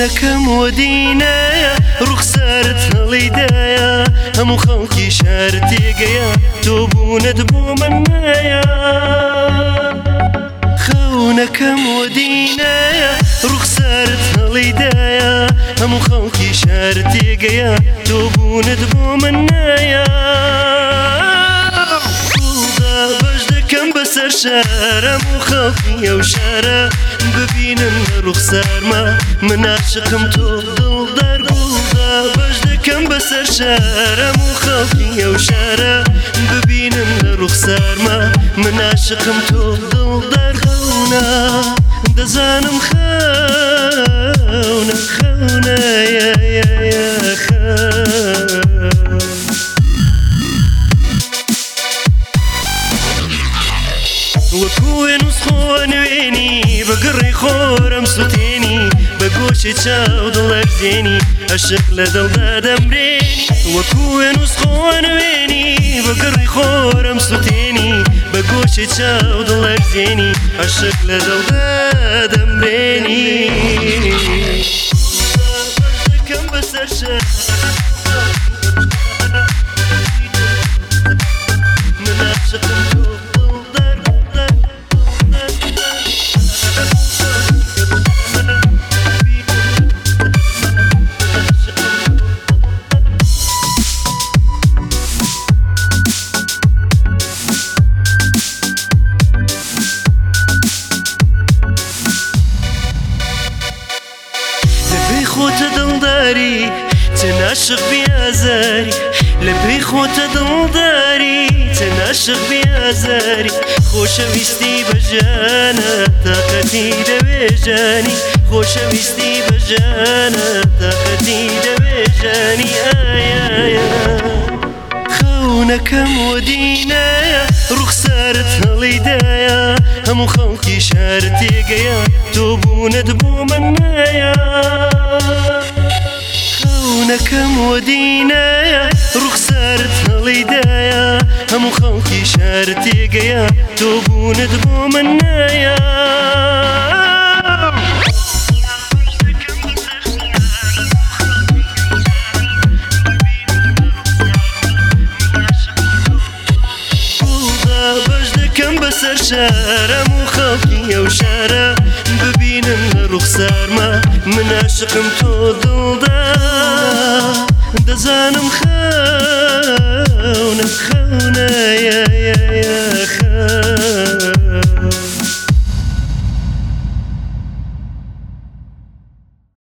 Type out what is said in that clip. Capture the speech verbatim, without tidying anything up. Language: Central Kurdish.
خونەکەم وەدینایە ڕوخسارت هەڵیدایە هەموو خەڵکی شار تێگەیە تۆ بوونت بۆ من نایە خونەکەم وەدینایە ڕوخسارت هەڵیدایە هەموو خەڵکی شار تێگەیە تۆ بوونت بۆ من نایە گوڵدا بەش دەکەم بەسەر شار هەموو خەڵکی ئەو شارە ببینن لە ڕوخسارما من عاشقم تۆ دڵدار گوڵدا بەش دەکەم بەسەر شار هەموو خەڵکی ئەو شارە ببینن لە ڕوخسارما من عاشقم تۆ دڵدار خەونە دەزانم خەونە خەونە وەکوێن وسخۆ نوێنی بە گڕی خۆرم سوتێنی بە گۆشی چاو دڵەرزێنی عەشق لە دڵدا دەمرێنی وەکوێن وسخۆ نوێنی بە گڕی خۆرم سوتێنی بە گۆشی چاو دڵەرزێنی عەشق لە دڵدا دەمرێنی دەکەم بەسەر شار من عاشقم تۆ خۆتە دڵداری چەند عاشق بیازاری لەبێ خۆتە دڵداری چەند عاشق بیازاری خۆشەویستی بەژانە تاقەتی دەوێژانی خۆشەویستی بەژانە تاقەتی دەوێژانی ئایایە خەونەکەم وەدینایە ڕوخسارت هەڵیدایە هەموو خەڵکی شار تێگەیە تۆ بوونت بۆ من نایە خەونەکەم وەدینایە ڕوخسارت هەڵیدایە هەموو خەڵکی شار تێگەیە تۆ بوونت بۆ من نایە بەسەر شار هەموو خەڵکی ئەو شارە ببینن لە ڕوخسارما من عاشقم تۆ دڵدار دەزانم خە